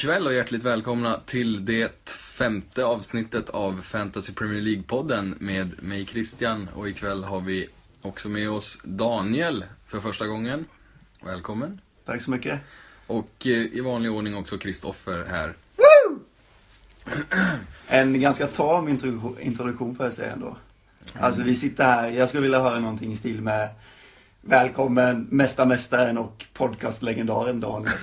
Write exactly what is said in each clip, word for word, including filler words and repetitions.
kväll och hjärtligt välkomna till det femte avsnittet av Fantasy Premier League-podden med mig Christian. Och ikväll har vi också med oss Daniel för första gången. Välkommen. Tack så mycket. Och eh, i vanlig ordning också Kristoffer här. Woo! En ganska tam introduktion, introduktion får jag säga ändå. Mm. Alltså vi sitter här, jag skulle vilja höra någonting i stil med välkommen mästarmästaren och podcastlegendaren Daniel.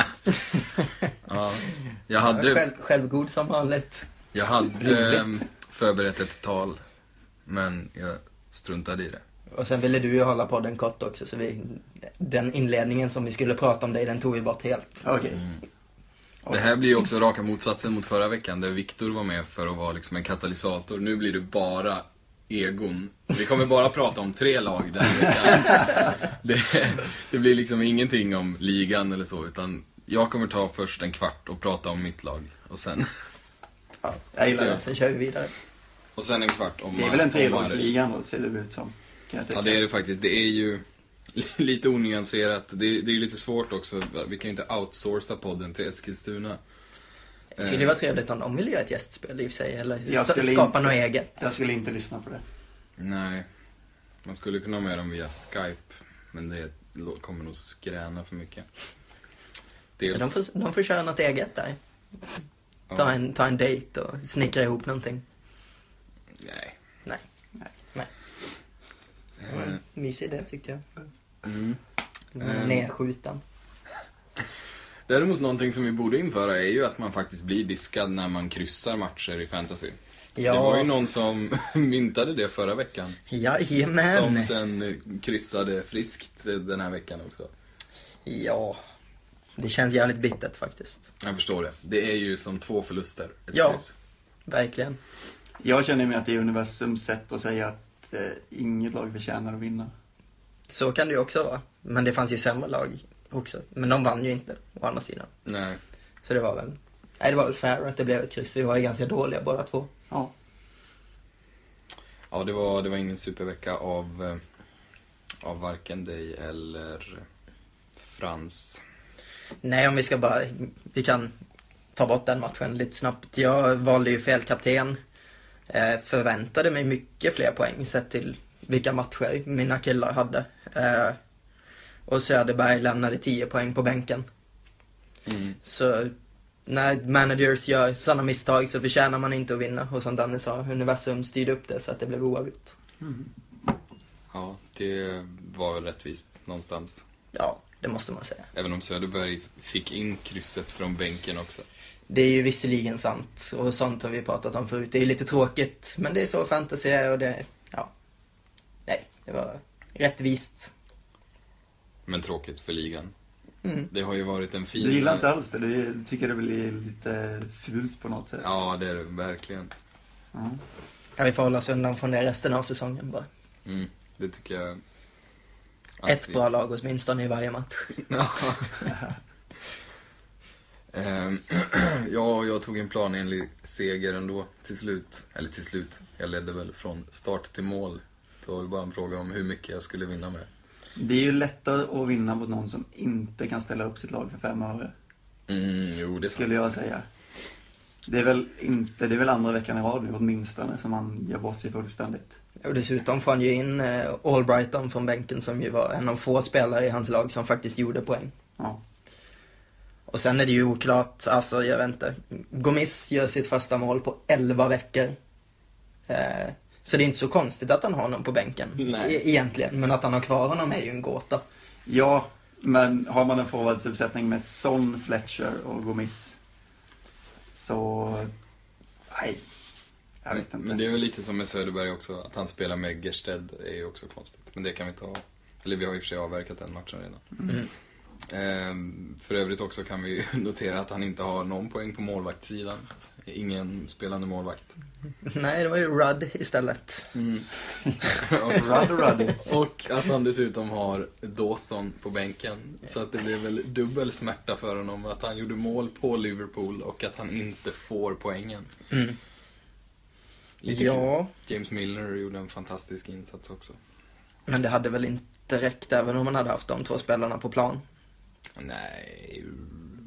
Ja, jag hade Själv, självgod som vanligt. Jag hade eh, förberett ett tal, men jag struntade i det. Och sen ville du ju hålla på den kort också, så vi, den inledningen som vi skulle prata om dig, den tog vi bort helt. Okej. Okay. Mm. Det här blir ju också raka motsatsen mot förra veckan, där Viktor var med för att vara liksom en katalysator. Nu blir det bara egon. Vi kommer bara prata om tre lag den veckan. Det, det blir liksom ingenting om ligan eller så, utan jag kommer ta först en kvart och prata om mitt lag. Och sen... Ja, jag gillar det. Sen kör vi vidare. Och sen en kvart om... Det är väl en trelagsligan då, ser det ut som. Ja, det är det faktiskt. Det är ju lite onyanserat. Det är, det är lite svårt också. Vi kan ju inte outsourca podden till Eskilstuna. Det skulle ju vara trevligt om de ville göra ett gästspel i och för sig. Eller jag st- skapa inte, något eget. Jag skulle inte lyssna på det. Nej. Man skulle kunna ha med dem via Skype. Men det kommer nog skräna för mycket. Dels... De, får, de får köra något eget där. Ta, ja. en, ta en dejt och snickra ihop någonting. Nej. Nej. Nej. Nej. Mm. Mysig idé tyckte jag. Mm. Mm. Nedskjutan. Däremot någonting som vi borde införa är ju att man faktiskt blir diskad när man kryssar matcher i fantasy. Ja. Det var ju någon som myntade det förra veckan. Jajamän. Som sen kryssade friskt den här veckan också. Ja. Det känns jävligt bittert faktiskt. Jag förstår det. Det är ju som två förluster. Ja, kryss. Verkligen. Jag känner mig att det är universums sätt att säga att eh, inget lag förtjänar att vinna. Så kan det ju också vara. Men det fanns ju sämre lag också. Men de vann ju inte, å andra sidan. Nej. Så det var väl... Nej, det var väl fair att det blev ett kryss. Vi var ju ganska dåliga båda två. Ja. Ja, det var, det var ingen supervecka av, av varken dig eller Frans. Nej, om vi ska bara... Vi kan ta bort den matchen lite snabbt. Jag valde ju fel kapten. Eh, förväntade mig mycket fler poäng sett till vilka matcher mina killar hade. Eh, och Söderberg lämnade tio poäng på bänken. Mm. Så när managers gör sådana misstag så förtjänar man inte att vinna. Och som Danne sa, universum styrde upp det så att det blev oavgjort. Mm. Ja, det var väl rättvist någonstans. Ja, det måste man säga. Även om Söderberg fick in krysset från bänken också. Det är ju visserligen sant. Och sånt har vi pratat om förut. Det är lite tråkigt. Men det är så fantasy är och det... Ja. Nej, det var rättvist. Men tråkigt för ligan. Mm. Det har ju varit en fin... Du gillar inte alls det. Du tycker det blir lite fult på något sätt. Ja, det är det verkligen. Ja. Ja, vi får hålla oss undan från det resten av säsongen bara. Mm, det tycker jag... Ett vi... bra lag åtminstone i varje match. Ja. Ja, jag tog en planenlig seger ändå till slut. Eller till slut. Jag ledde väl från start till mål. Det var ju bara en fråga om hur mycket jag skulle vinna med. Det är ju lättare att vinna mot någon som inte kan ställa upp sitt lag för fem öre. Mm, jo, det skulle jag säga. Det är väl inte, det är väl andra veckan i rad nu åtminstone som man gör bort sig fullständigt. Och dessutom får han ju in eh, Albrighton från bänken som ju var en av få spelare i hans lag som faktiskt gjorde poäng. Ja. Och sen är det ju oklart, alltså jag vet inte. Gomis gör sitt första mål på elva veckor. Eh, så det är inte så konstigt att han har honom på bänken. E- egentligen, men att han har kvar honom är ju en gåta. Ja, men har man en forwardsuppsättning med Son, Fletcher och Gomis så... Nej, jag vet inte. Men det är väl lite som med Söderberg också, att han spelar med Gersted är ju också konstigt. Men det kan vi ta. Eller vi har ju för sig avverkat den matchen redan. Mm. Ehm, för övrigt också kan vi notera att han inte har någon poäng på målvaktssidan. Ingen spelande målvakt. Nej, det var ju Rudd istället. Mm. Rudd och Ruddy. Och att han dessutom har Dawson på bänken. Så att det blev väl dubbel smärta för honom att han gjorde mål på Liverpool och att han inte får poängen. Mm. Lite ja. Kul. James Milner gjorde en fantastisk insats också. Men det hade väl inte räckt även om man hade haft de två spelarna på plan? Nej,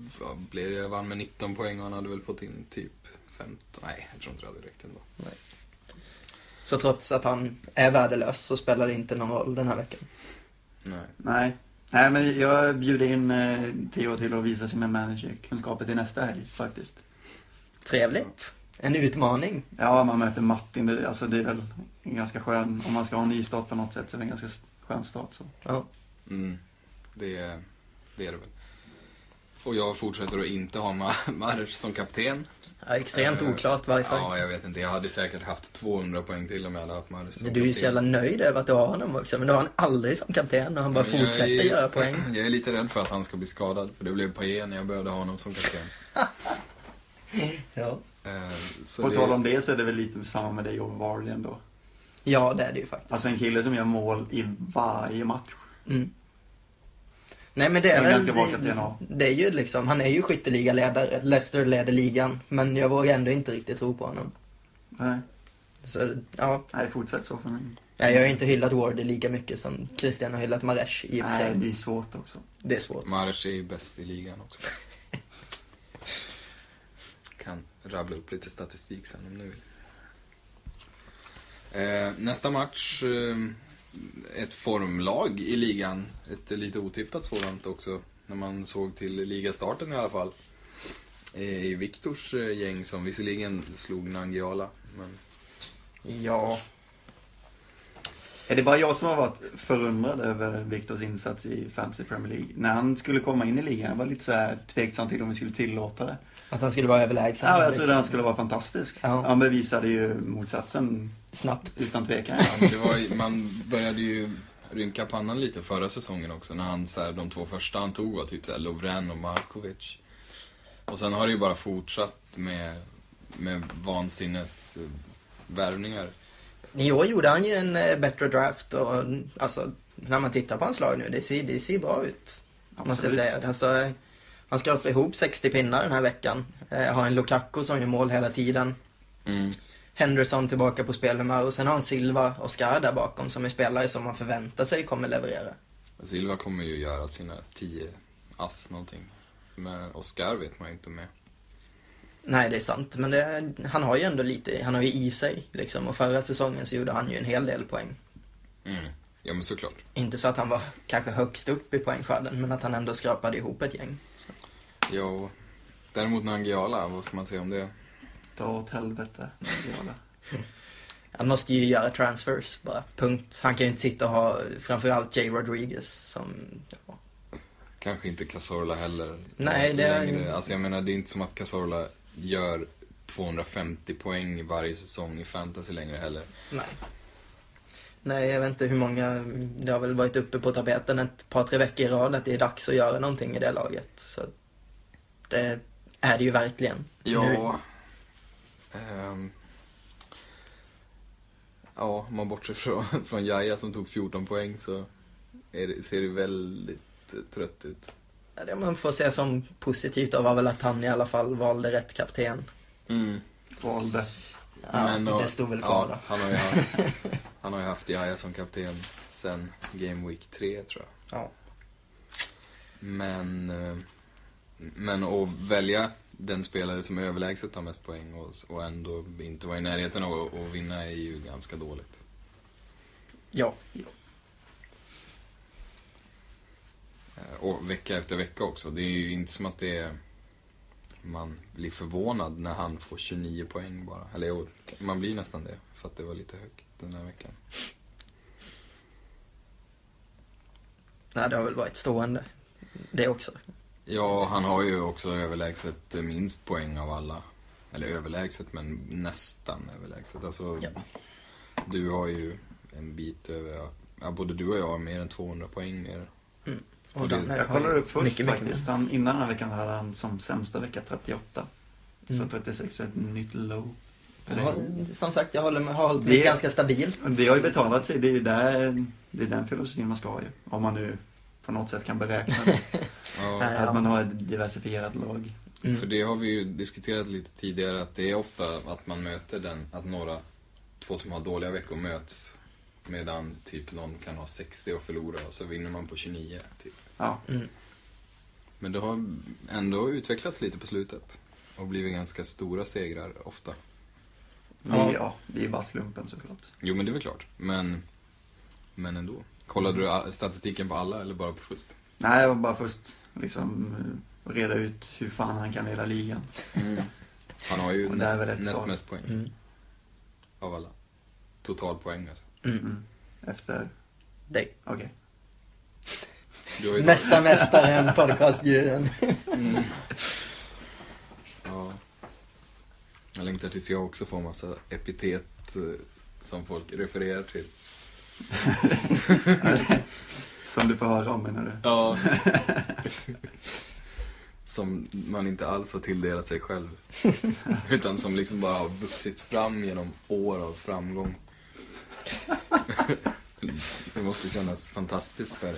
vad blev det? Jag vann med nitton poäng och han hade väl fått in typ femton. Nej, jag tror inte det hade räckt ändå. Nej. Så trots att han är värdelös så spelar det inte någon roll den här veckan? Nej. Nej. Nej, men jag bjuder in eh, Theo till att visa sina managerkunskaper till nästa helg faktiskt. Trevligt. En utmaning. Ja, man möter Martin. Det, alltså det är väl en ganska skön, om man ska ha en ny start på något sätt så är det en ganska skön start. Så. Ja. Mm, det, är, det är det väl. Och jag fortsätter att inte ha Maric som kapten. Ja, extremt uh, oklart varför. Ja, jag vet inte. Jag hade säkert haft tvåhundra poäng till om jag hade haft Maric som men du är ju så jävla nöjd över att du har honom också. Men du har han aldrig som kapten och han bara men fortsätter är, göra poäng. Jag är lite rädd för att han ska bli skadad. För det blev Paille när jag började ha honom som kapten. Ja. Uh, så på det... tal om det så är det väl lite samma med dig och Varley ändå. Ja, det är det ju faktiskt. Alltså en kille som gör mål i varje match. Mm. Nej, men det är, är väl, det, det är ju liksom, han är ju skytteligaledare. Leicester leder ligan, men jag vågar ändå inte riktigt tro på honom. Nej. Så, ja. Nej, fortsätt så för mig. Ja, jag har ju inte hyllat Wardy lika mycket som Christian har hyllat Maresh i och för sig. Nej, det är svårt också. Det är svårt. Maresh är ju bäst i ligan också. Kan rabbla upp lite statistik sen om ni vill. Eh, nästa match, eh, ett formlag i ligan. Ett lite otippat sådant också. När man såg till ligastarten i alla fall. Eh, I Viktors eh, gäng som visserligen slog Nangijala. Men... Ja. Är det bara jag som har varit förundrad över Viktors insats i Fantasy Premier League? När han skulle komma in i ligan, jag var lite så här tveksam till om vi skulle tillåta det. Att han skulle vara överlägsen. Ja, jag liksom. trodde han skulle vara fantastisk. Ja. Han bevisade ju motsatsen snabbt. Utan tvekan. Ja, det var, man började ju rynka pannan lite förra säsongen också. När han, så här, de två första han tog var typ så här, Lovren och Markovic. Och sen har det ju bara fortsatt med, med vansinnes värvningar. I år gjorde han ju en eh, bättre draft och alltså, när man tittar på hans lag nu, det ser, det ser bra ut. Absolut. Måste jag säga. Alltså, han ska upp ihop sextio pinnar den här veckan. Eh, har en Lukaku som gör mål hela tiden. Mm. Henderson tillbaka på spelhumör och sen har han Silva och Oscar där bakom som är spelare som man förväntar sig kommer leverera. Silva kommer ju göra sina tio ass någonting. Men Oscar vet man ju inte med. Nej, det är sant. Men det, han har ju ändå lite, han har ju i sig liksom. Och förra säsongen så gjorde han ju en hel del poäng. Mm. Ja, men såklart. Inte så att han var kanske högst upp i poängskörden, men att han ändå skrapade ihop ett gäng. Så. Jo. Däremot Nangijala, vad ska man säga om det? Ta åt helvete, Nangijala. Han måste ju göra transfers bara, punkt. Han kan ju inte sitta och ha framförallt Jay Rodriguez som... Ja. Kanske inte Cazorla heller. Nej, det är... Alltså jag menar, det är inte som att Cazorla gör tvåhundrafemtio poäng varje säsong i fantasy längre heller. Nej. Nej, jag vet inte hur många... Det har väl varit uppe på tapeten ett par, tre veckor i rad att det är dags att göra någonting i det laget. Så det är det ju verkligen. Ja. Um, ja, om man bortser från, från Jaja som tog fjorton poäng så är det, ser det väldigt trött ut. Ja, det man får se som positivt då var väl att han i alla fall valde rätt kapten. Mm. Valde. Ja, men, och, det stod väl kvar ja, då. Han har ju haft, han har ju haft Jaja som kapten sen Game Week tre tror jag. Ja. Men, men att välja den spelare som är överlägset har mest poäng och, och ändå inte vara i närheten av att, att vinna är ju ganska dåligt. Ja. Och vecka efter vecka också. Det är ju inte som att det är... Man blir förvånad när han får tjugonio poäng bara. Eller jo, man blir nästan det. För att det var lite högt den här veckan. Nej, det har väl varit stående. Det också. Ja, han har ju också överlägset minst poäng av alla. Eller överlägset, men nästan överlägset. Alltså, ja. Du har ju en bit över... Ja, både du och jag har mer än tvåhundra poäng mer. Mm. Och det, jag kollade upp först mycket, faktiskt. Mycket. Han, innan den här veckan hade han som sämsta vecka trettioåtta. Mm. Så trettiosex är ett nytt low. Ja, som sagt, jag håller med, har hållit det ganska stabilt. Det har ju betalat sig. Det är ju där, det är den filosofin man ska ha ju. Om man nu på något sätt kan beräkna det. Ja. Att man har ett diversifierat lag. Mm. För det har vi ju diskuterat lite tidigare. Att det är ofta att man möter den, att några, två som har dåliga veckor möts. Medan typ någon kan ha sextio och förlora och så vinner man på tjugonio typ. Ja. Mm. Men det har ändå utvecklats lite på slutet. Och blivit ganska stora segrar ofta. Ja, ja det är bara slumpen såklart. Jo, men det är väl klart. Men, men ändå. Kollade du statistiken på alla eller bara på först? Nej, jag var bara först liksom reda ut hur fan han kan leda ligan. Mm. Han har ju näst, näst svar. mest poäng. Mm. Av alla. Totalpoäng alltså. Mm. Mm. Efter... dig. Okej. Okay. Du har ju Mästa mästaren, podcastdjuren. Mm. Ja. Jag längtar tills jag också får massa epitet eh, som folk refererar till. Som du får höra om, menar du? Ja. Som man inte alls har tilldelat sig själv. Utan som liksom bara har vuxit fram genom år av framgång. Det måste kännas fantastiskt för det.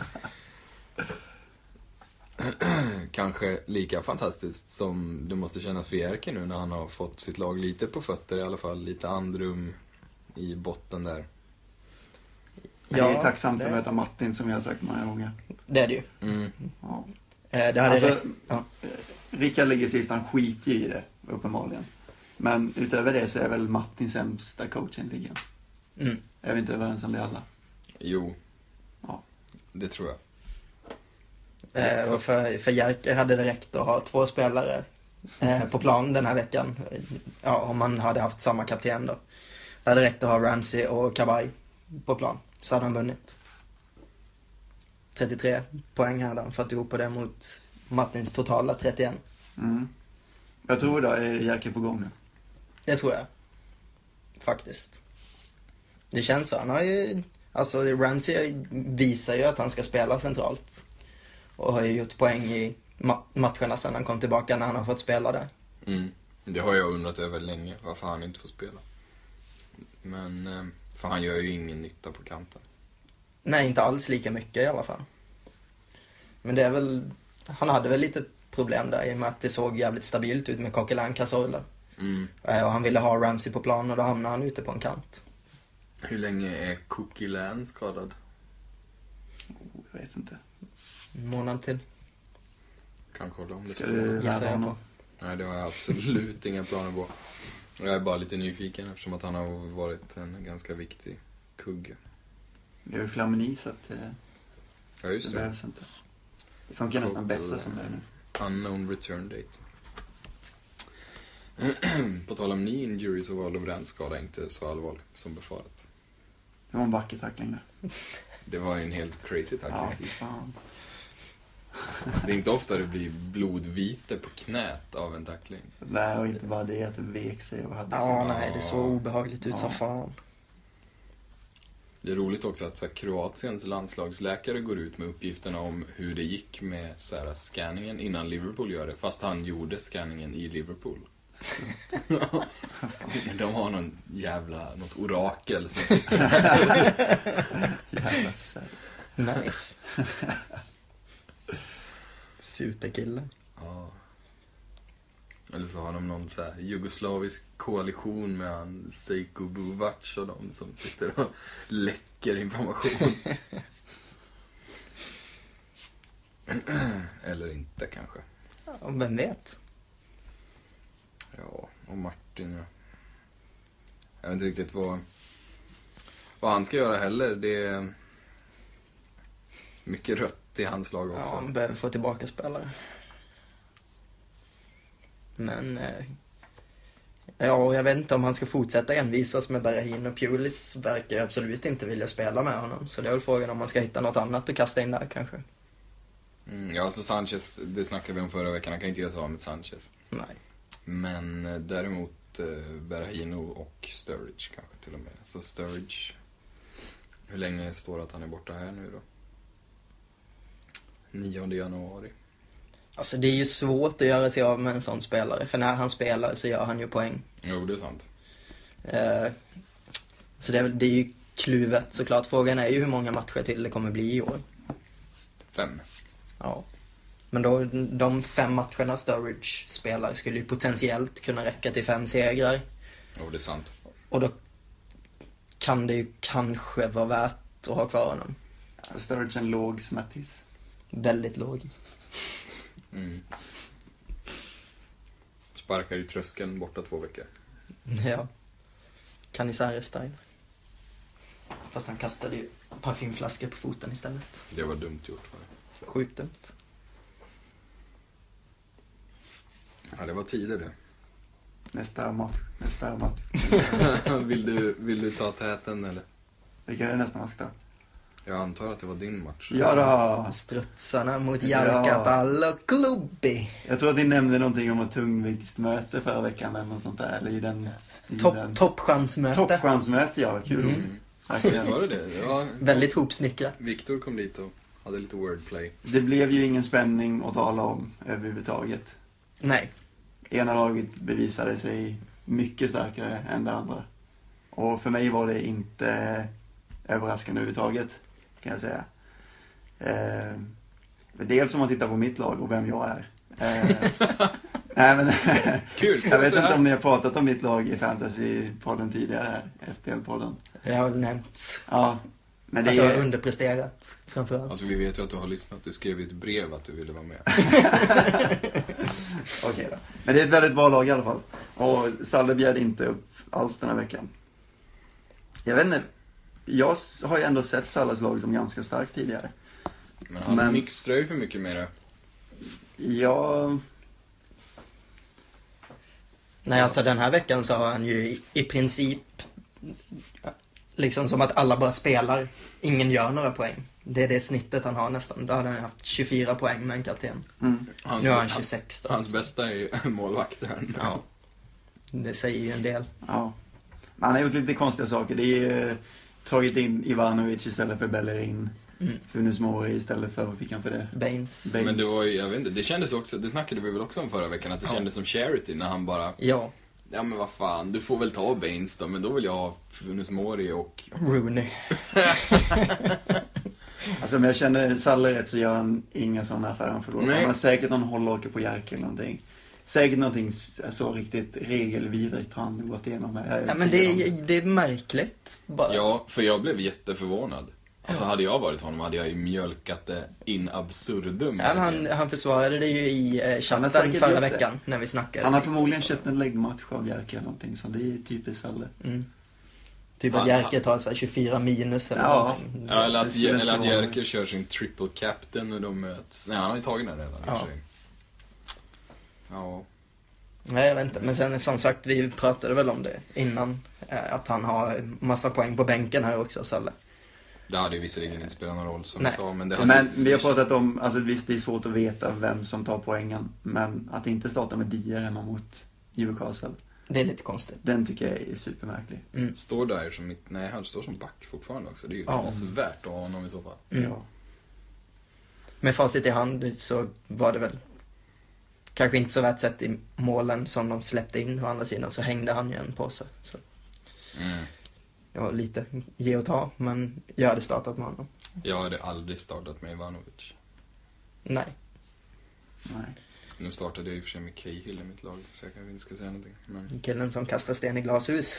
Kanske lika fantastiskt som det måste kännas för Jerker nu när han har fått sitt lag lite på fötter i alla fall. Lite andrum i botten där. Ja, det är tacksamt det. Att möta Martin, som jag har sagt många gånger. Det är det ju. Mm. Ja. Eh, det hade alltså, det. Ja. Rickard ligger sist, han skiter i det, uppenbarligen. Men utöver det så är väl Martin sämsta coachen i ligan. Mm. Är vi inte överens om det alla? Jo. Ja. Det tror jag. Eh, och för, för Jerker hade det räckt att ha två spelare eh, på plan den här veckan. Ja, om man hade haft samma kapten då. Det hade räckt att ha Ramsey och Kabay på plan. Så hade han vunnit. trettiotre poäng hade han fått ihop på det mot Martins totala trettioen. Mm. Jag tror då är Jerker på gång nu. Det tror jag. Faktiskt. Det känns så. Han har ju, alltså Ramsey visar ju att han ska spela centralt. Och har ju gjort poäng i ma- matcherna sedan han kom tillbaka när han har fått spela där. Mm. Det har jag undrat över länge, varför han inte får spela. Men, för han gör ju ingen nytta på kanten. Nej, inte alls lika mycket i alla fall. Men det är väl, han hade väl lite problem där i och med att det såg jävligt stabilt ut med Coquelin Cazorla. Mm. Och han ville ha Ramsey på plan och då hamnade han ute på en kant. Hur länge är Coquelin skadad? Oh, jag vet inte. En månad till. Kan kolla om det Ska står. du Gissar lära jag honom? på. Nej, det har jag absolut inga planer på. Jag är bara lite nyfiken eftersom att han har varit en ganska viktig kugge. Det är ju Flamini så att eh, Ja, det just det. behövs inte. Det funkar nästan bättre som det är nu. Unknown return date. På tal om knee injury så var Lovrens skada inte så allvarlig som befarat. Det var en vacker tackling där. Det var en helt crazy Ja, tackling. fy fan. Det är inte ofta det blir blodvite på knät av en tackling. Nej, och inte bara det att det vek sig och hade Ja, så- nej, det såg obehagligt ut Ja. som fan. Det är roligt också att så här, Kroatiens landslagsläkare går ut med uppgifterna om hur det gick med så här, scanningen innan Liverpool gör det. Fast han gjorde scanningen i Liverpool. De har någon jävla, något orakel som sitter. Jävla sad. Nice. Superkille. Ja. Eller så har de någon så här jugoslavisk koalition med han Seiko Buvac och de som sitter och läcker information. Eller inte kanske. Ja, vem vet? Ja, och Martin, ja. Jag vet inte riktigt vad, vad han ska göra heller. Det är mycket rött i hans lag också. Ja, han behöver få tillbaka spelare. Men eh, ja, jag vet inte om han ska fortsätta envisas med Berahino. och Pulis verkar absolut inte vilja spela med honom. Så det är väl frågan om man ska hitta något annat att kasta in där kanske. Mm, ja, alltså Sanchez, det snackade vi om förra veckan. Han kan inte göra så av med Sanchez. Nej. Men eh, däremot eh, Berahino och Sturridge kanske till och med. Så Sturridge, hur länge står det att han är borta här nu då? nionde januari. Alltså det är ju svårt att göra sig av med en sån spelare. För när han spelar så gör han ju poäng. Jo, det är sant. Eh, så det är, väl- det är ju kluvet såklart. Frågan är ju hur många matcher till det kommer bli i år. Fem. Ja. Men då, de fem matcherna Sturridge spelar skulle ju potentiellt kunna räcka till fem segrar. Jo, det är sant. Och då kan det ju kanske vara värt att ha kvar honom. Sturridge en låg smattis. Väldigt låg. Mm. Sparkar i tröskeln borta två veckor. Ja. Canizares-style. Fast han kastade ju parfymflaskor på foten istället. Det var dumt gjort. Var det? Sjukt dumt. Ja, det var tider det. Nästa match. Nästa match. vill, du, vill du ta täten eller? Vilken är nästa match då? Jag antar att det var din match. Ja då. Strutsarna mot Jalkapall och Klubbi. Jag tror att ni nämnde någonting om ett tungviktsmöte förra veckan eller något sånt där. Eller i den... i Topp, den- toppchansmöte. Toppchansmöte, ja. Kul. Mm. Verkligen. Visst var det det? det var... Väldigt hopsnickrat. Viktor kom dit och hade lite wordplay. Det blev ju ingen spänning att tala om överhuvudtaget. Nej. Ena laget bevisade sig mycket starkare än det andra. Och för mig var det inte överraskande överhuvudtaget, kan jag säga. Eh, dels om man tittar på mitt lag och vem jag är. Eh, nej, men, Kul, jag vet inte om ni har pratat om mitt lag i Fantasy-podden tidigare, F P L-podden. Det har väl nämnts. Ja, men det Att du har är... underpresterat, framförallt. Alltså vi vet ju att du har lyssnat. Du skrev ju ett brev att du ville vara med. Okej då. Men det är ett väldigt bra lag i alla fall. Och Salle bjöd inte upp alls den här veckan. Jag vet inte. Jag har ju ändå sett Salles lag som ganska starkt tidigare. Men han Men- mixtrar ju för mycket med det. Jag... Nej, alltså den här veckan så har han ju i, i princip liksom som att alla bara spelar. Ingen gör några poäng. Det är det snittet han har nästan. Då hade han haft tjugofyra poäng med en kapten. Mm. Han, Nu har han tjugosex då. Hans bästa är ju målvakten. Ja. Det säger ju en del. Ja. Men han har gjort lite konstiga saker. Det är eh, tagit in Ivanovic istället för Bellerin. Mm. Funus Mori istället för, vad fick han för det? Baines. Baines. Men det var ju, jag vet inte, det kändes också, det snackade vi väl också om förra veckan, att det Ja. kändes som charity när han bara, Ja, ja men vad fan, du får väl ta Baines då, men då vill jag ha Funus Mori och... Rooney. Alltså om jag känner Salle rätt så gör han inga sådana affärer han förlorar. Nej. Han har säkert någon hållhake på Jerk eller någonting. Säkert någonting så riktigt regelvidrigt har han gått igenom med. Ja, men det är, det är märkligt bara. Ja, för jag blev jätteförvånad. Alltså hade jag varit honom hade jag ju mjölkat det in absurdum. Ja, han, han försvarade det ju i eh, Han har chatten säkert förra gjort det. veckan när vi snackade. Han har förmodligen köpt en läggmatch av Jerk eller någonting, så det är typiskt Salle. Mm. Typ Han- att Jerker tar så här tjugofyra minus eller Ja. någonting. Ja, eller Det att, skulle inte eller att vara- Jerker kör sin triple captain och de möts. Nej, han har ju tagit den redan i och Ja. för sig. Ja. Nej, jag vet inte. Men sen som sagt, vi pratade väl om det innan. eh, Att han har massa poäng på bänken här också, Salle. Det hade ju visserligen inte spelat någon roll som Nej. jag sa, men det har Men sett- vi har pratat om, alltså visst det är svårt att veta vem som tar poängen. Men att inte starta med Dier hemma mot Newcastle, Det är lite konstigt. den tycker jag är supermärklig. Mm. Står där som mitt, nej han står som back fortfarande också. Det är ju Ja. alltså värt att ha honom i så fall. Mm. Ja. Med facit i hand så var det väl kanske inte så värt sett i målen som de släppte in. Å andra sidan så hängde han ju en påse. Så Mm. det var lite ge och ta, men jag hade startat med honom. Jag hade aldrig startat med Ivanovic. Nej. Nej. Nu startade jag i och för sig med Cahill i mitt lag, så jag kanske inte ska säga någonting. Men Killen som kastar sten i glashus.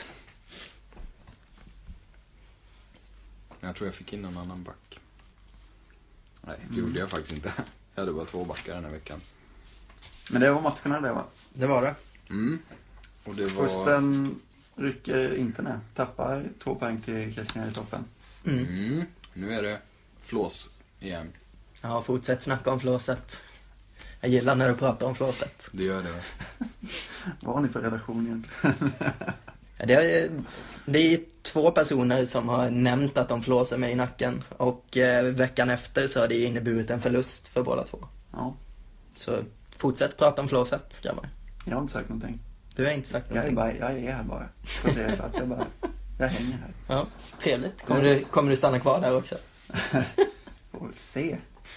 jag tror jag fick in någon annan back. Nej, det Mm. gjorde jag faktiskt inte. Jag hade bara två backar den här veckan. Men det var matcherna det va? Det var det. Mm. Och det var... Försten rycker inte ner. Tappar två poäng till Kristina i toppen. Mm. Mm. Nu är det flås igen. Ja, fortsätt snacka om flåset. Jag gillar när du pratar om flåset. Det gör det. Vad har ni för relation egentligen? Ja, Det är, det är två personer som har nämnt att de flåsar mig i nacken. Och eh, veckan efter så har det inneburit en förlust för båda två. Ja, Så fortsätt prata om flåset, grabbar. jag har inte sagt någonting. Du har inte sagt Jag är, någonting. bara, jag är här bara. På det plats. Jag bara, jag hänger här. Ja, trevligt. Kommer, Yes. du, kommer du stanna kvar där också? Får väl se.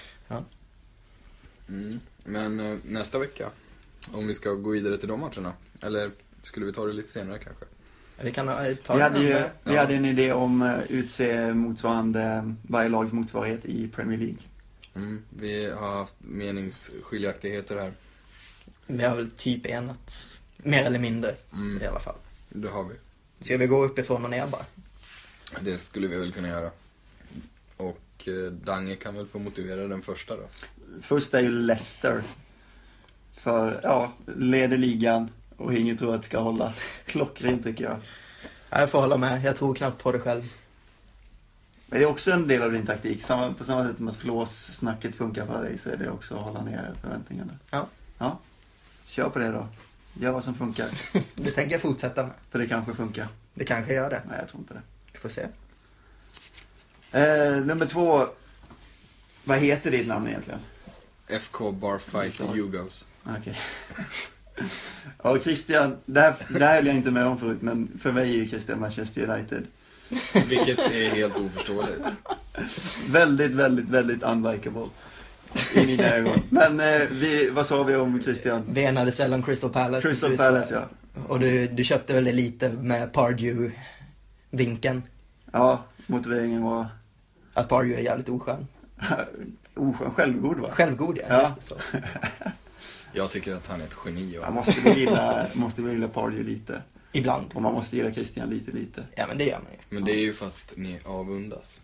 Mm. Men eh, nästa vecka, om vi ska gå vidare till de matcherna. Eller skulle vi ta det lite senare kanske? Vi kan eh, ta Vi den hade ju andra. vi Ja. hade en idé om uh, utse motsvarande, varje lags motsvarighet i Premier League. Mm. Vi har haft meningsskiljaktigheter här. Vi har väl typ enats. Mer eller mindre Mm. i alla fall. Det har vi. Ska vi gå uppifrån och ner bara? Det skulle vi väl kunna göra. Och eh, Dange kan väl få motivera den första då. Först är ju Leicester. För, ja, leder ligan och ingen tror att det ska hålla. Klockrent tycker jag. Jag får hålla med, jag tror knappt på det själv. Men det är också en del av din taktik. Samma, på samma sätt som att flås-snacket funkar för dig så är det också att hålla ner förväntningarna. Ja. Ja, kör på det då. Gör vad som funkar. Det tänker jag fortsätta med. För det kanske funkar. Det kanske gör det. Nej, jag tror inte det. Vi får se. Eh, nummer två. Vad heter ditt namn egentligen? F K Barfight Jugos. Okej. Ja, Christian, det här, det här höll jag inte med om förut, men för mig är ju Christian Manchester United. Vilket är helt oförståeligt. Väldigt, väldigt, väldigt unlikable i mina ögon. Men eh, vi, vad sa vi om Christian? Vi enades väl om Crystal Palace. Crystal Palace, ja. Och du, du köpte väl det lite med Pardew-vinkeln. Ja, motiveringen var Att Pardew är jävligt oskön. oskön, självgod va? Självgod, ja. Ja. Just det, så. Jag tycker att han är ett geni. Man måste väl gilla, måste väl gilla Pardew lite. Ibland. Och man måste gilla Christian lite, lite. Ja, men det gör man ju. Men det är ju för att ni avundas.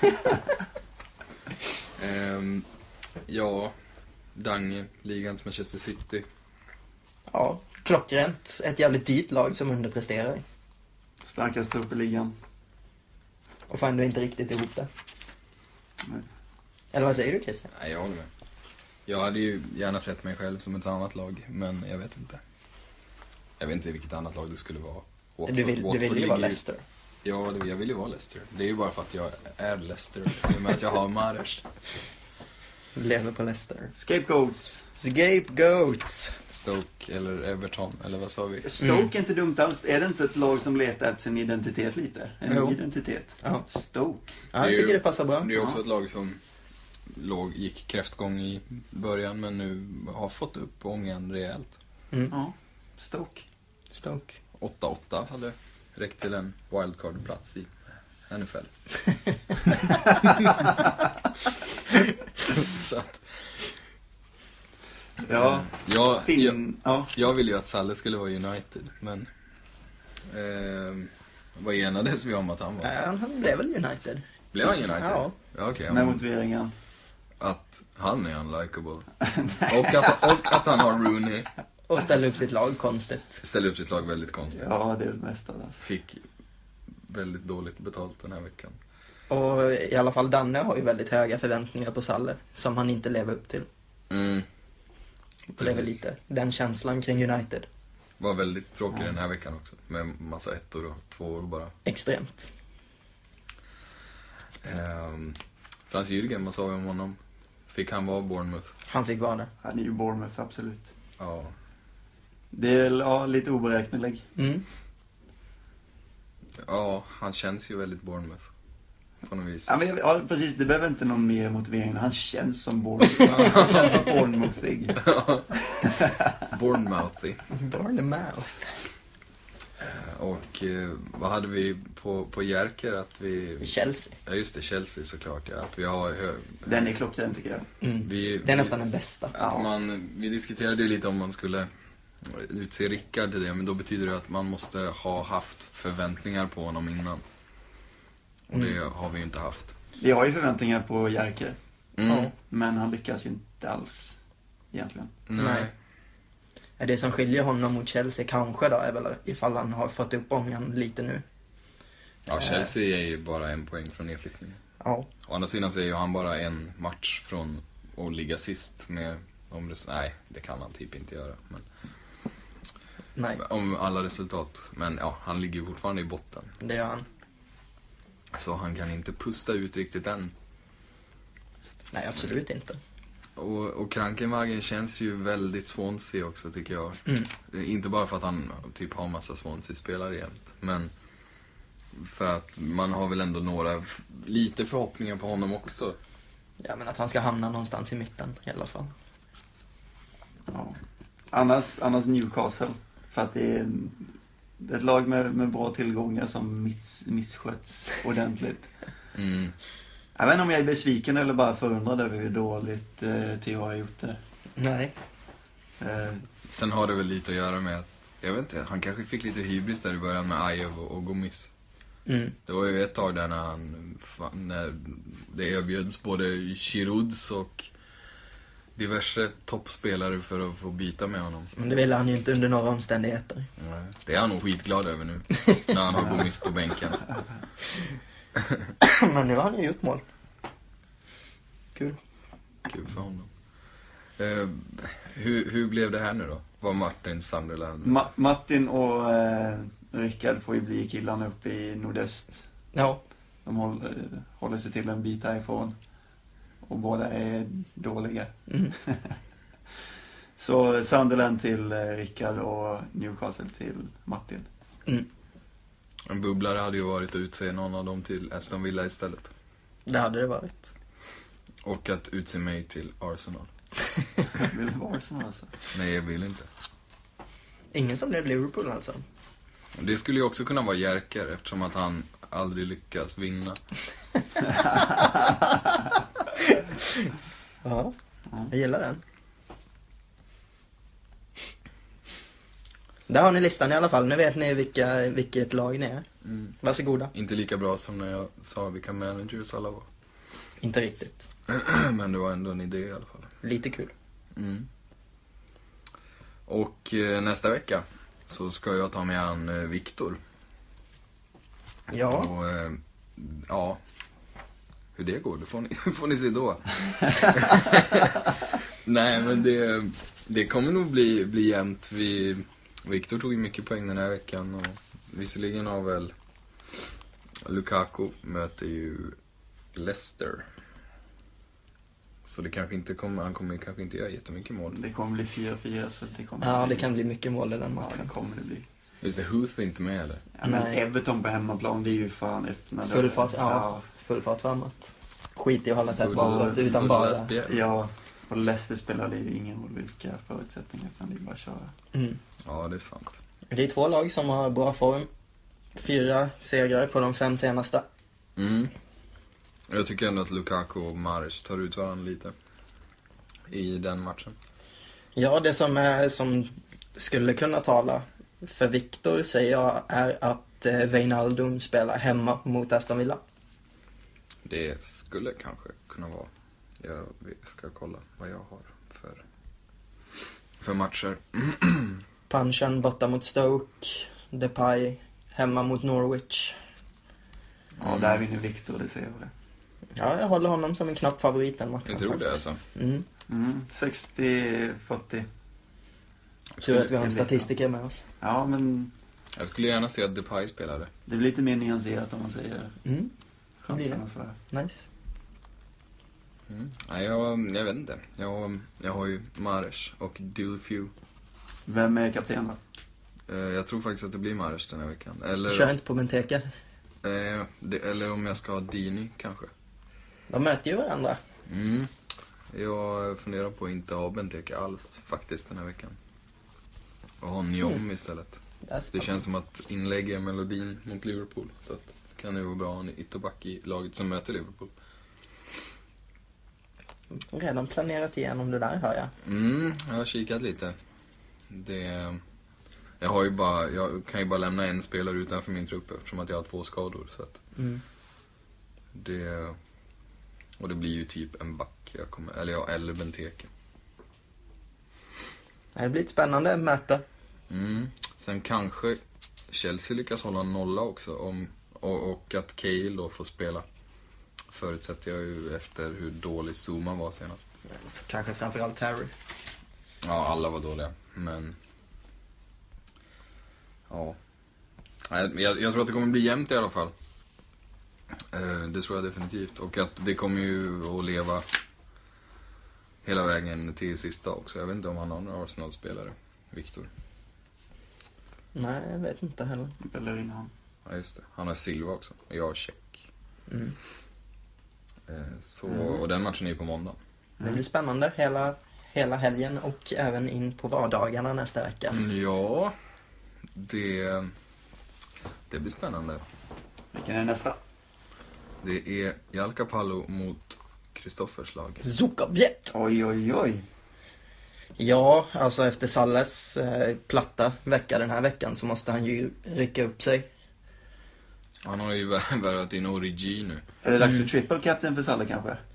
um, ja, Dange, ligans Manchester City. Ja, klockrent. Ett jävligt dyrt lag som underpresterar. Starkaste upp i ligan. Och får ändå inte riktigt ihop det. Nej. Eller vad säger du, Christian? Nej, jag håller med. Jag hade ju gärna sett mig själv som ett annat lag, men jag vet inte. Jag vet inte vilket annat lag det skulle vara. Watford, Du vill, du vill ju vara Leicester. Ja, det, jag vill ju vara Leicester. Det är ju bara för att jag är Leicester. I och med att jag har Mahrez. Lever på Leicester. Scapegoats. Scapegoats. Stoke eller Everton, eller vad sa vi? Stoke Mm. är inte dumt alls. Är det inte ett lag som letar efter sin identitet lite? En Jo. ny identitet. Ja. Stoke. Ja, Det är jag ju- tycker det passar bra. Det är också Ja. ett lag som låg, gick kräftgång i början, men nu har fått upp ången rejält. Mm. Ja, Stoke. Stoke. åtta åtta hade räckt till en wildcard-plats i N F L. Så att, Ja, jag, jag, fin. Ja. jag ville ju att Salle skulle vara United, men eh, vad enades vi om att han var? Ja, han blev väl United. Blev han United? Ja. Ja, okej. Med men motiveringen. att han är unlikable. och, att, och att han har Rooney. Och ställde upp sitt lag konstigt. Ställer upp sitt lag väldigt konstigt. Ja, det är det mesta. Alltså. Fick väldigt dåligt betalt den här veckan. Och i alla fall Danne har ju väldigt höga förväntningar på Salle. Som han inte lever upp till. Mm. Och det är väl lite den känslan kring United. Var väldigt tråkig den här veckan också. Med massa ettor och tvåor bara. Extremt. Ehm, Frans Jürgen, vad sa vi om honom? Fick han vara Bournemouth? Han fick vara det. Han är ju Bournemouth, absolut. Ja. Det är ja, lite oberäknelig. Mm. Ja, han känns ju väldigt Bournemouth. På något vis. Ja, men, ja, precis. Det behöver inte någon mer motivering. Han känns som Bournemouth. Han känns som Bournemouthig. Bournemouthy. Bournemouth. Och eh, vad hade vi på, på Jerker? Att vi... Chelsea. Ja, just det, Chelsea såklart. Ja. Att vi har hö... Den är klockren tycker jag. Mm. vi, Det är nästan den bästa. Att man, vi diskuterade ju lite om man skulle utse Rickard till det, men då betyder det att man måste ha haft förväntningar på honom innan. Och det Mm. har vi ju inte haft. Vi har ju förväntningar på Jerker. Mm. Ja. Men han lyckas ju inte alls. Egentligen. Nej. Nej. Det som skiljer honom mot Chelsea kanske då är väl ifall han har fått upp ångan lite nu. Ja, Chelsea är ju bara en poäng från nedflyttningen. Ja. Å andra sidan så är ju han bara en match från att ligga sist med om det, nej, det kan han typ inte göra. Men, Nej, om alla resultat. Men ja, han ligger ju fortfarande i botten. det gör han. Så han kan inte pusta ut riktigt än. Nej, absolut inte. Och, och Krankenwagen känns ju väldigt Swansea också tycker jag. Mm. Inte bara för att han typ har massa Swansea-spelare jämt, men för att man har väl ändå några f- lite förhoppningar på honom också. Ja, men att han ska hamna någonstans i mitten i alla fall. Ja. Annars, annars Newcastle. För att det är, en, det är ett lag med, med bra tillgångar som miss, missköts ordentligt. Mm. Jag vet inte om jag är besviken eller bara förundrad över hur dåligt eh, T H har gjort det. Nej. Eh, Sen har det väl lite att göra med att, jag vet inte, han kanske fick lite hybris där i början med Ajev och, och Gomis. Mm. Det var ju ett tag där när han, fan, när det erbjöds både Girouds och diverse toppspelare för att få byta med honom. Men det vill han ju inte under några omständigheter. Nej, det är han nog skitglad över nu. När han har Gomis på bänken. Men nu har han ju gjort mål. Kul. Kul för honom. Uh, hur, hur blev det här nu då? Var Martin Sunderland? Ma- Martin och eh, Rickard får ju bli killarna uppe i nordöst. Ja. De håller, håller sig till en bit härifrån. Och båda är dåliga. Mm. Så Sunderland till eh, Rickard och Newcastle till Martin. Mm. En bubblare hade ju varit att utse någon av dem till Aston Villa istället. Det hade det varit. Och att utse mig till Arsenal. Vill det vara så alltså? Nej, jag vill inte. Ingen som blev Liverpool alltså. Det skulle ju också kunna vara Jerker eftersom att han aldrig lyckas vinna. Ja, jag gillar den. Där har ni listan i alla fall. Nu vet ni vilka, vilket lag ni är. Mm. Varsågoda. Inte lika bra som när jag sa vilka managers alla var. Inte riktigt. Men det var ändå en idé i alla fall. Lite kul. Mm. Och eh, nästa vecka så ska jag ta med an eh, Viktor. Ja. Och eh, ja, hur det går, det får ni, får ni se då. Nej, men det, det kommer nog bli, bli jämnt. Vi, Viktor tog ju mycket poäng den här veckan. Och visserligen har väl Lukaku möter ju Leicester. Så det kanske inte kommer, han kommer kanske inte göra jättemycket mål. Det kommer bli fyra fyra så det kommer Ja, bli... det kan bli mycket mål i den Ja, matchen. det kommer det bli. Just det, Huth är inte med eller? Ja, men Nej. Everton på hemmaplan, det är ju fan öppnade. Full fart, ja. Ja. Full fart framåt. Skit i att hålla tätt Full- bakåt utan full bara... läsbjörn. Ja, och Leicester spelar det ju ingen roll vilka förutsättningar, utan det är bara att köra. Mm. Ja, det är sant. Det är två lag som har bra form. Fyra segrar på de fem senaste. Mm. Jag tycker ändå att Lukaku och Mahrez tar ut varandra lite i den matchen. Ja, det som, är, som skulle kunna tala för Viktor säger jag är att eh, Wijnaldum spelar hemma mot Aston Villa. Det skulle kanske kunna vara. Jag ska kolla vad jag har för, för matcher. Punchen borta mot Stoke. Depay hemma mot Norwich. Ja, Mm. där vinner Victor, det ser jag det. Ja, jag håller honom som en knapp favorit den matchen. Jag tror det, faktiskt. alltså. Mm. Mm, sextio fyrtio. Tur att vi har en Jag vet statistiker med oss. Ja, men Jag skulle gärna se att Depay spelade. det blir lite mer nyanserat om man säger Mm. Det blir chanserna det. och sådär. Nice. Mm. Nej, jag, jag vet inte. Jag, har- jag har ju Mahrez och Dufew. Vem är kapten då? Eh, Jag tror faktiskt att det blir Mahrez den här veckan. Eller, Kör inte på Benteke. eh, det, eller om jag ska ha Dini kanske. De möter ju varandra. Mm. Jag funderar på att inte ha Benteke alls faktiskt den här veckan. Och ha Njom Mm. istället. That's Det känns som att inlägg är melodin mot Liverpool. Så att det kan ju vara bra att ha en ytterback i laget som möter Liverpool. redan planerat igenom det där, hör jag. Mm, jag har kikat lite. Det... Jag har ju bara, jag kan ju bara lämna en spelare utanför min trupp eftersom att jag har två skador. Så att Mm. det... Och det blir ju typ en back. Jag kommer, eller ja, eller Benteke. Det blir ett spännande möte. Mm. Sen kanske Chelsea lyckas hålla en nolla också. Om, och, och att Cale då får spela. Förutsätter jag ju efter hur dålig Zuma var senast. Kanske framförallt Terry. Ja, alla var dåliga. Men... Ja. Nej, Jag, jag tror att det kommer bli jämnt i alla fall. Eh, Det tror jag definitivt. Och att det kommer ju att leva hela vägen till sista också. Jag vet inte om han har några Arsenal-spelare. Viktor. Nej, jag vet inte heller. Bellerin han. Ja, just det. Han har Silva också. Och jag har Check. Mm. Eh, Så, Mm. och den matchen är ju på måndag. Det blir spännande hela, hela helgen och även in på vardagarna nästa vecka. Mm, Ja, det, det blir spännande. Vilken är nästa? Det är Jalkapallo mot Kristoffers lag. Zukabjet! Oj, oj, oj. Ja, alltså efter Salles eh, platta vecka den här veckan så måste han ju rycka upp sig. Han har ju värvat in Origi nu. Är det dags för Mm. triple captain för Salle kanske?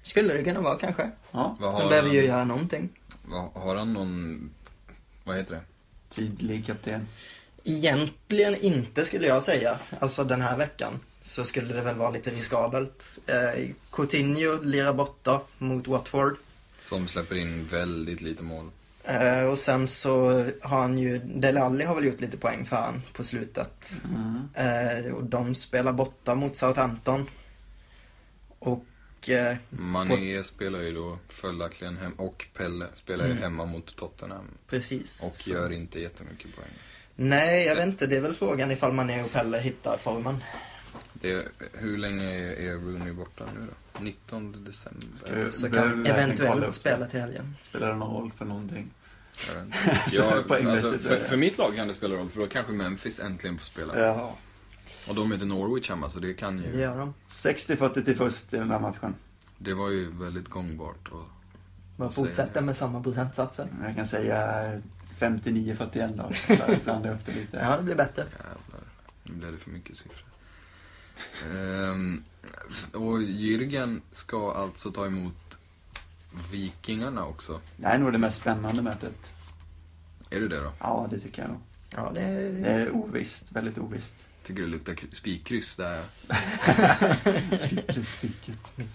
Skulle det kunna vara kanske. Ja. Vad Han har behöver han, ju göra någonting. vad, har han någon, vad heter det? Tydlig kapten. Egentligen inte skulle jag säga. Alltså den här veckan så skulle det väl vara lite riskabelt. Eh, Coutinho lirar borta mot Watford. Som släpper in väldigt lite mål. Eh, och sen så har han ju, Dele Alli har väl gjort lite poäng för han på slutet. Mm. Eh, och de spelar borta mot Southampton. Och eh, Mané spelar ju då följaktligen hem, och Pelle spelar ju Mm. hemma mot Tottenham. precis. Och Så- gör inte jättemycket poäng. Nej, jag vet inte. Det är väl frågan ifall Mané och Pelle hittar formen. Det, hur länge är, är Rooney borta nu då? nittonde december? Ska du- Så behöver kan vi verkligen kolla upp eventuellt det? spela till helgen. Spelar det någon roll för någonting? Jag vet inte. Ja, Poängmässigt alltså, är för, det. för mitt lag kan det spela roll, för då kanske Memphis äntligen får spela. Ja. Och de heter Norwich hemma, så det kan ju... Det gör de. sextio fyrtio till först i den här matchen. Det var ju väldigt gångbart. Och, Bara Säger fortsätta jag. med samma procentsatser. Jag kan säga femtionio fyrtioett då. För att blanda upp det lite. Ja, det blir bättre. jävlar, nu blev det för mycket siffror. Ehm, och Jürgen ska alltså ta emot Vikingarna också. Det här är nog det mest spännande mötet. Är det det då? Ja, det tycker jag nog. Ja, Det det är ovisst. Väldigt ovisst. Tycker det luktar k- spikkryss där. Spiket, spiket.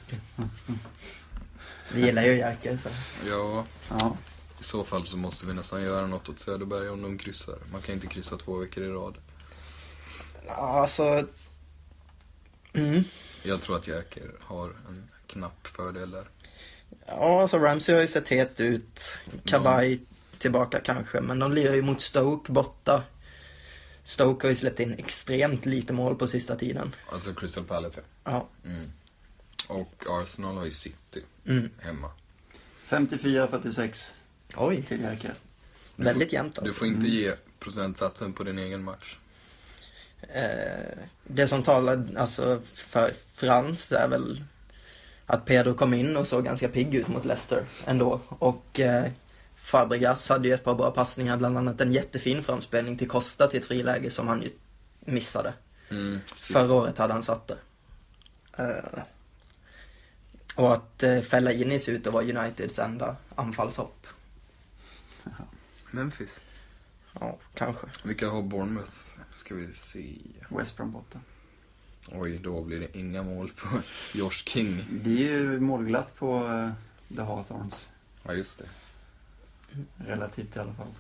vi gillar ju Jerker. Så. Ja, Ja. i så fall så måste vi nästan göra något åt Söderberg om de kryssar. Man kan inte kryssa två veckor i rad. Ja, alltså... Mm. Jag tror att Jerker har en knapp fördel där. Ja, alltså Ramsey har ju sett het ut. Kabay tillbaka kanske. Men de lirar ju mot Stoke borta. Stoke har ju släppt in extremt lite mål på sista tiden. Alltså Crystal Palace, ja. Ja. Mm. Och Arsenal har ju City Mm. hemma. femtiofyra fyrtiosex Oj, till Jerker. Du väldigt får, jämnt Du alltså. får inte Mm. ge procentsatsen på din egen match. Eh, det som talar alltså för Frans är väl att Pedro kom in och såg ganska pigg ut mot Leicester ändå. Och eh, Fabregas hade ju ett par bra passningar, bland annat en jättefin framspelning till Costa till ett friläge som han ju missade. Mm. Förra året hade han satt det. Eh, och att eh, Fellaini ser ut att vara Uniteds enda anfallshopp. Memphis. Ja, kanske. Vilka har Bournemouth? Ska vi se. West Brom borta. Oj, då blir det inga mål på Josh King. Det är ju målglatt på uh, The Hawthorns. Ja, just det. Relativt i alla fall.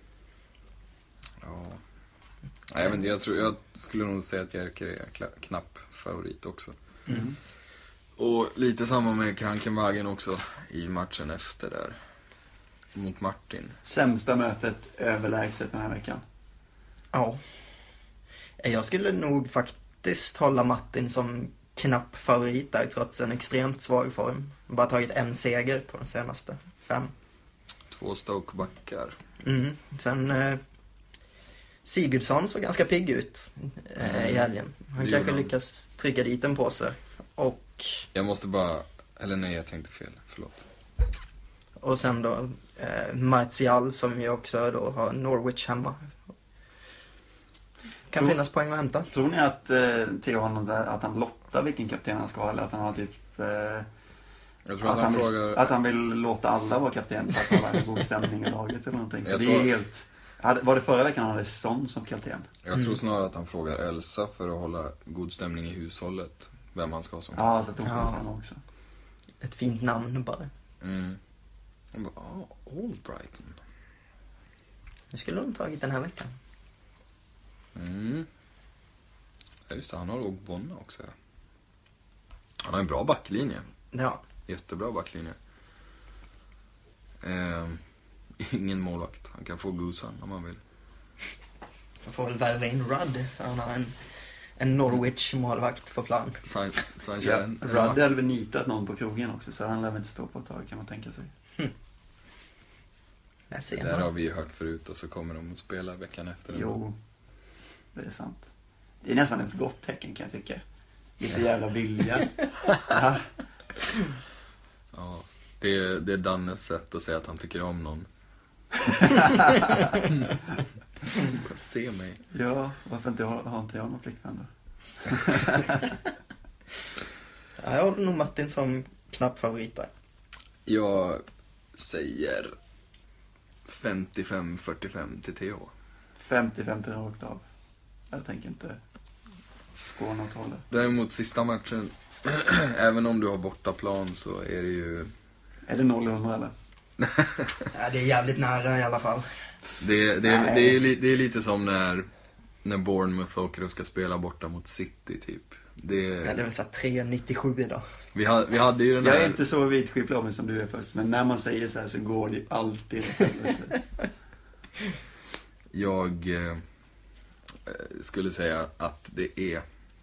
Ja. Nej, jag vet inte, jag, tror, jag skulle nog säga att Jerker är kla- knapp favorit också. Mm. Och lite samma med Krankenwagen också i matchen efter där. Mot Martin. Sämsta mötet överlägset den här veckan. Ja. Jag skulle nog faktiskt hålla Martin som knapp favorit där trots en extremt svag form. Bara tagit en seger på de senaste fem. Två Stoke-backar. Mm. Sen eh, Sigurdsson såg ganska pigg ut eh, i helgen. Han Det kanske gjorde han. lyckas trycka dit en påse. Och, Jag måste bara... Eller nej, jag tänkte fel. Förlåt. och sen då eh, Martial som ju också då har Norwich hemma. Kan Tror- finnas poäng att hämta. Tror ni att eh, Theo har någon så här, att han lottar vilken kapten han ska ha, eller att han har typ eh, Jag tror att, att, han han vill, frågar... att han vill låta alla vara kapten för att hålla en god stämning i laget eller någonting. Jag Det tror- är helt... hade- Var det förra veckan han hade Son som kapten? Jag tror Mm. snarare att han frågar Elsa för att hålla god stämning i hushållet. Vem han ska ha som Ja, så att hon får Ja. bestämma också. Ett fint namn bara. Mm. Han bara, ah, Albrighton. Nu skulle de tagit den här veckan. Mm. Ja, just det, han har Ogbonna också. Ja. Han har en bra backlinje. Ja. Jättebra backlinje. Ehm, ingen målvakt. Han kan få Gusan om han vill. Jag får väl värva in Rudd så han har en, en Norwich-målvakt på plan. San, San Ja, en- en Rudd match. hade väl nitat någon på krogen också, så han lär väl inte stå på ett tag kan man tänka sig. Där ser Där har man. vi ju hört förut och så kommer de att spela veckan efter. Jo, det är sant. Det är nästan ett gott tecken kan jag tycka. Lite jävla vilja. Ja. Ja, det är, det är Dannes sätt att säga att han tycker om någon. Se mig. Ja, varför inte har, har inte jag någon flickvän då? Ja, jag håller nog Martin som knapp favorit där. Jag säger femtiofem fyrtiofem till T H. femtio femtio rakt av. Jag tänker inte gå något håll. Däremot sista matchen, även om du har bortaplan så är det ju... Är det noll hundra eller? Ja, det är jävligt nära i alla fall. Det, det, det, är, det, är, li- det är lite som när, när Bournemouth åker och ska spela borta mot City typ. Det, Ja, det är väl så här tre nittiosju idag. vi, ha, vi hade ju den här... Jag är inte så vitskiplig om som du är först, men när man säger så här så går det ju alltid. Jag eh, skulle säga att det är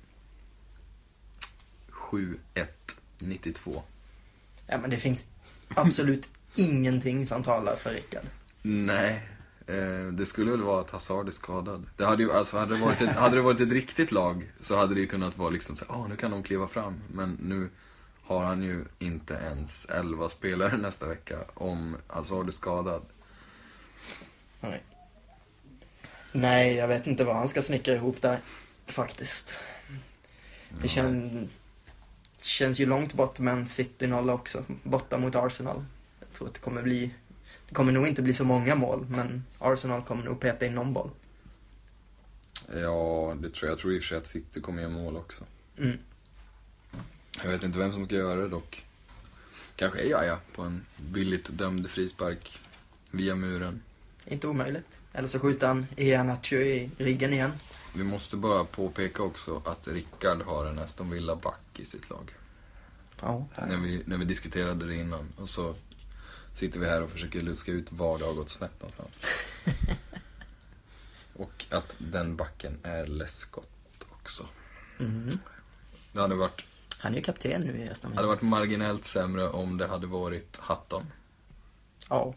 sju ett nittiotvå. Ja, men det finns absolut ingenting som talar för Rickard. Nej, eh, det skulle väl vara att Hazard är skadad. Det hade ju, alltså hade det varit ett, hade det varit ett riktigt lag så hade det ju kunnat vara liksom så, åh, nu kan de kliva fram. Men nu har han ju inte ens elva spelare nästa vecka om Hazard är skadad. Nej. Nej, jag vet inte vad han ska snickra ihop där, faktiskt. Det kän, känns ju långt bort, men City nolla också, borta mot Arsenal. Jag tror att det kommer bli, det kommer nog inte bli så många mål, men Arsenal kommer nog peta in någon boll. Ja, det tror jag. Jag tror i och för sig att City kommer göra mål också. Mm. Jag vet inte vem som ska göra det dock. Kanske är Jaja på en billigt dömd frispark via muren. Inte omöjligt. Eller så skjuter han Iheanacho i ryggen igen. Vi måste bara påpeka också att Rickard har en Aston Villa back i sitt lag. Ja. När vi, när vi diskuterade det innan. Och så sitter vi här och försöker luska ut var det har gått snett någonstans. Och att den backen är Lescott också. Mm. Det hade varit, Han är ju kapten nu i Aston Villa. hade varit marginellt sämre om det hade varit Hutton. Ja.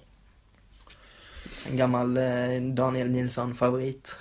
En gammal eh, Daniel Nilsson-favorit.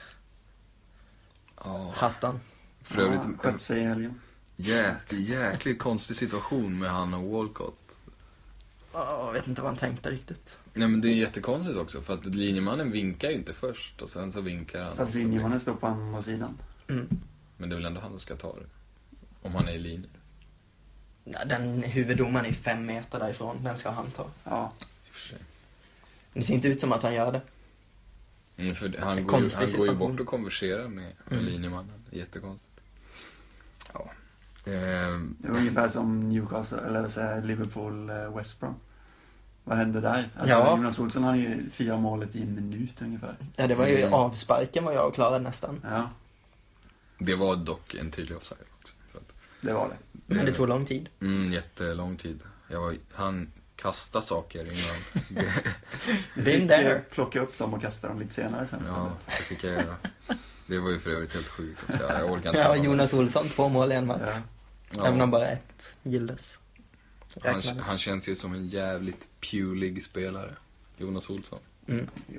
Ja. Hattan. För övrigt, Ja, skött sig i helgen. Jät, jäkligt konstig situation med han och Walcott. Jag vet inte vad han tänkte riktigt. Nej, men det är jättekonstigt också, för att linjemannen vinkar ju inte först och sen så vinkar han. Fast och så linjemannen står på andra sidan. Mm. Men det är väl ändå han som ska ta det. Om han är i linje. Ja, den huvuddomaren är fem meter därifrån. Den ska han ta. Ja. I och för sig. Det ser inte ut som att han gör det. Mm, för han, går ju, Konstig han går ju situation. bort och konverserar med, med Mm. linjemannen. Jättekonstigt. Ja. Ehm, Det var ungefär som Newcastle, eller vad säger jag, Liverpool, eh, West Brom. Vad hände där? Alltså, Ja. Jonas Olsson hade ju fyra målet i en minut ungefär. Ja, det var ju Mm. avsparken vad jag klarade nästan. Ja, det var dock en tydlig offside också. Så att, det var det. Men det tog lång tid. mm, jättelång tid. Jag var, han kastade saker innan. Du Been fick there. eh, plocka upp dem och kasta dem lite senare sen. Ja, det fick jag göra. Det var ju för övrigt helt sjukt också. Jag orkar inte. Ja, Jonas Olsson, två mål i en match. Ja. Ja. Även om bara ett gildes. Han, Räknades. han känns ju som en jävligt pulig spelare, Jonas Olsson. Mm. Jo.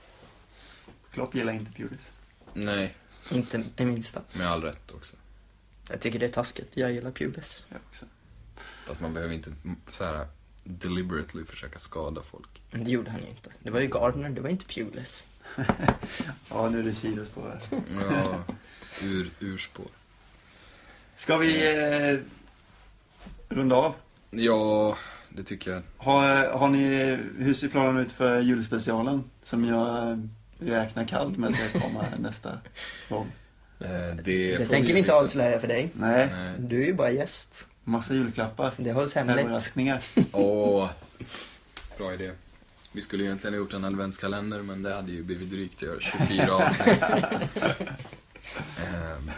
Klopp gillar inte Pulis. Nej, Inte det minsta. med all rätt också. Jag tycker det är taskigt. Jag gillar Pulis. Jag också. Att man behöver inte så här deliberately försöka skada folk. Men det gjorde han ju inte. Det var ju Gardner, det var inte Pulis. Ja, nu är det sidospår här. Ja, ur, urspår. Ska vi eh, runda av? Ja, det tycker jag. Har, har ni, hur ser planen ut för julspecialen? Som jag räknar kallt med ska komma nästa gång. Eh, Det, Det får tänker vi inte fixa. avslöja för dig. Nej, Nej. Du är ju bara gäst. massa julklappar. Det hålls hemligt. Överraskningar. Åh, bra idé. Vi skulle egentligen ha gjort en adventskalender, men det hade ju blivit drygt att göra tjugofyra avsnitt. Ehm.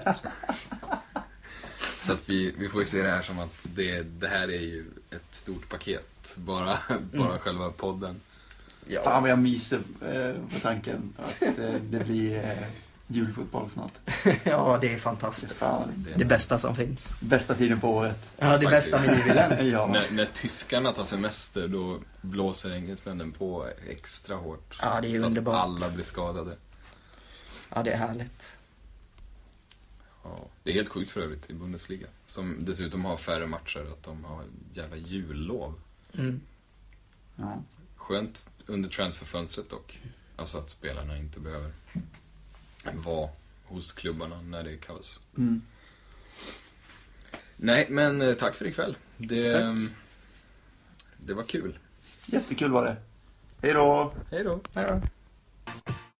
Så att vi, vi får ju se det här som att det, det här är ju ett stort paket. Bara, bara Mm. själva podden. Ja. Fan vad jag myser eh, på tanken att eh, det blir eh, julfotboll snart. Ja, det är fantastiskt. Fan, Det bästa som finns. bästa tiden på året. Ja, det bästa med julen. Ja. När, när tyskarna tar semester, då blåser engelsmännen på extra hårt. Ja, det är ju så underbart. att alla blir skadade. Ja, det är härligt. Ja, det är helt sjukt för övrigt i Bundesliga. Som dessutom har färre matcher, att de har jävla jullov. Mm. Ja. Skönt under transferfönstret dock. Alltså att spelarna inte behöver vara hos klubbarna när det är kaos. Mm. Nej, men eh, tack för ikväll. Det, Tack. det var kul. Jättekul var det. Hej då! Hej då. Hej då.